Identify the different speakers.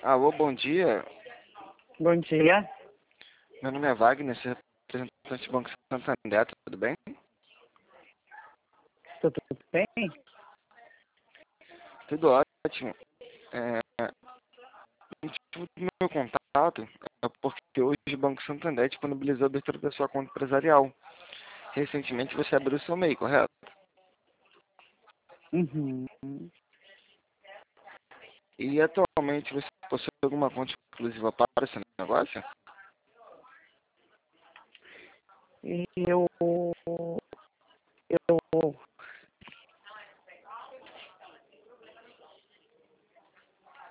Speaker 1: Alô, bom dia.
Speaker 2: Bom dia.
Speaker 1: Meu nome é Wagner, sou representante do Banco Santander, tudo bem?
Speaker 2: Tudo bem?
Speaker 1: Tudo ótimo. O motivo do meu contato é porque hoje o Banco Santander disponibilizou a abertura da sua conta empresarial. Recentemente você abriu o seu MEI, correto?
Speaker 2: Uhum.
Speaker 1: E atualmente você possui alguma conta exclusiva para esse negócio?
Speaker 2: E eu